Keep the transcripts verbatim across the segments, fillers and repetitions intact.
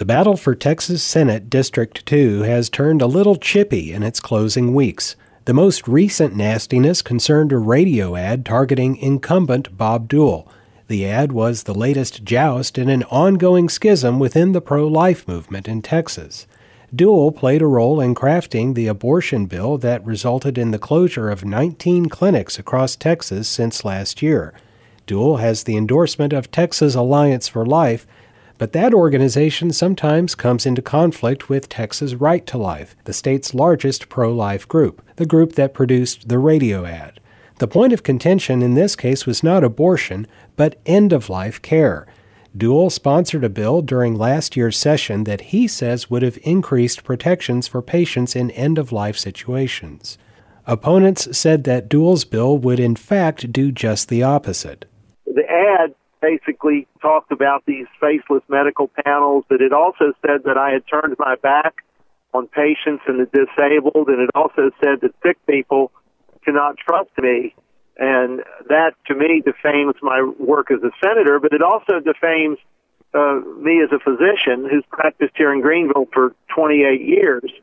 The battle for Texas Senate District two has turned a little chippy in its closing weeks. The most recent nastiness concerned a radio ad targeting incumbent Bob Duell. The ad was the latest joust in an ongoing schism within the pro-life movement in Texas. Duell played a role in crafting the abortion bill that resulted in the closure of nineteen clinics across Texas since last year. Duell has the endorsement of Texas Alliance for Life, but that organization sometimes comes into conflict with Texas Right to Life, the state's largest pro-life group, the group that produced the radio ad. The point of contention in this case was not abortion, but end-of-life care. Duell sponsored a bill during last year's session that he says would have increased protections for patients in end-of-life situations. Opponents said that Duell's bill would in fact do just the opposite. The ad basically talked about these faceless medical panels, but it also said that I had turned my back on patients and the disabled, and it also said that sick people cannot trust me. And that, to me, defames my work as a senator, but it also defames uh, me as a physician who's practiced here in Greenville for twenty-eight years.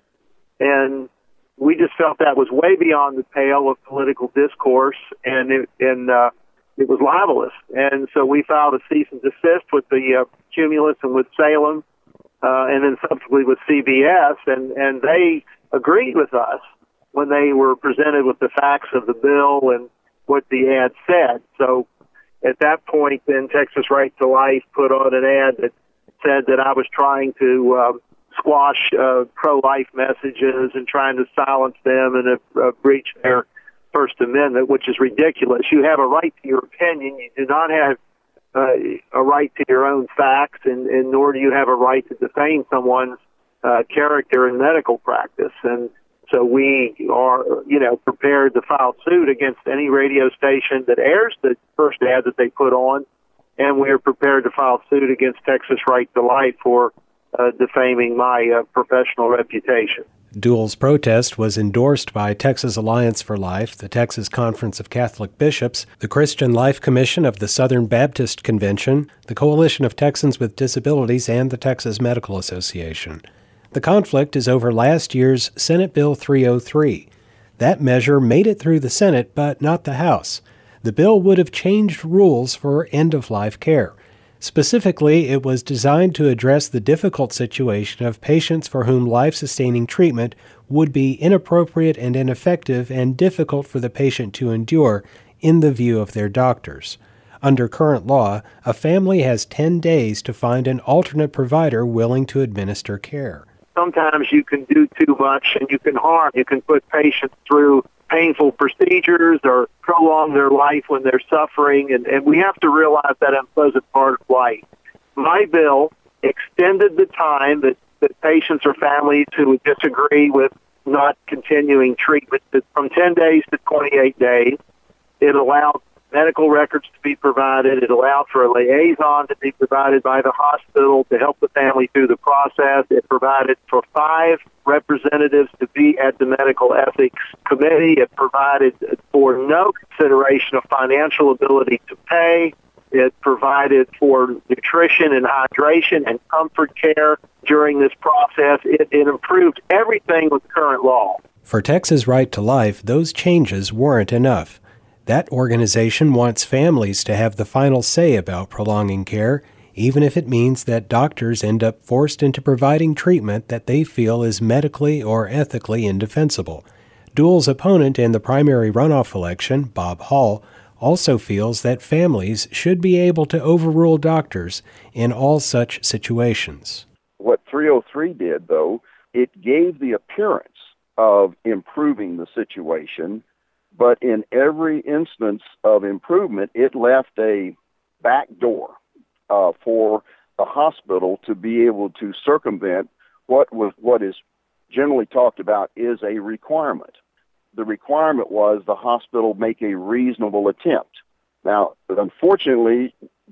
And we just felt that was way beyond the pale of political discourse, and it, and, uh, it was libelous. And so we filed a cease and desist with the uh, Cumulus and with Salem, uh, and then subsequently with C B S, and, and they agreed with us when they were presented with the facts of the bill and what the ad said. So at that point, then Texas Right to Life put on an ad that said that I was trying to um, squash uh, pro-life messages and trying to silence them and uh, breach their First Amendment, which is ridiculous. You have a right to your opinion. You do not have uh, a right to your own facts, and, and nor do you have a right to defame someone's uh, character in medical practice. And so we are, you know, prepared to file suit against any radio station that airs the first ad that they put on, and we are prepared to file suit against Texas Right to Life for uh, defaming my uh, professional reputation. Duell's protest was endorsed by Texas Alliance for Life, the Texas Conference of Catholic Bishops, the Christian Life Commission of the Southern Baptist Convention, the Coalition of Texans with Disabilities, and the Texas Medical Association. The conflict is over last year's Senate Bill three oh three. That measure made it through the Senate, but not the House. The bill would have changed rules for end-of-life care. Specifically, it was designed to address the difficult situation of patients for whom life-sustaining treatment would be inappropriate and ineffective and difficult for the patient to endure in the view of their doctors. Under current law, a family has ten days to find an alternate provider willing to administer care. Sometimes you can do too much and you can harm. You can put patients through painful procedures or prolong their life when they're suffering, and, and we have to realize that unpleasant part of life. My bill extended the time that, that patients or families who would disagree with not continuing treatment from ten days to twenty-eight days. It allowed medical records to be provided. It allowed for a liaison to be provided by the hospital to help the family through the process. It provided for five representatives to be at the medical ethics committee. It provided for no consideration of financial ability to pay. It provided for nutrition and hydration and comfort care during this process. It, it improved everything with current law. For Texas Right to Life, those changes weren't enough. That organization wants families to have the final say about prolonging care, even if it means that doctors end up forced into providing treatment that they feel is medically or ethically indefensible. Duell's opponent in the primary runoff election, Bob Hall, also feels that families should be able to overrule doctors in all such situations. What three oh three did, though, it gave the appearance of improving the situation, but in every instance of improvement, it left a back door uh, for the hospital to be able to circumvent what was what is generally talked about is a requirement. The requirement was the hospital make a reasonable attempt. Now, unfortunately,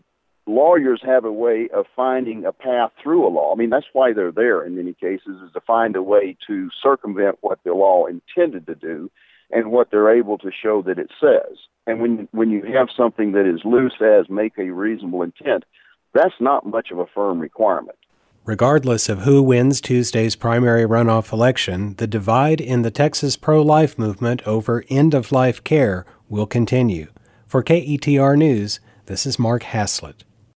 lawyers have a way of finding a path through a law. I mean, that's why they're there in many cases, is to find a way to circumvent what the law intended to do and what they're able to show that it says. And when when you have something that is loose as make a reasonable intent, that's not much of a firm requirement. Regardless of who wins Tuesday's primary runoff election, the divide in the Texas pro-life movement over end-of-life care will continue. For K E T R News, this is Mark Haslett.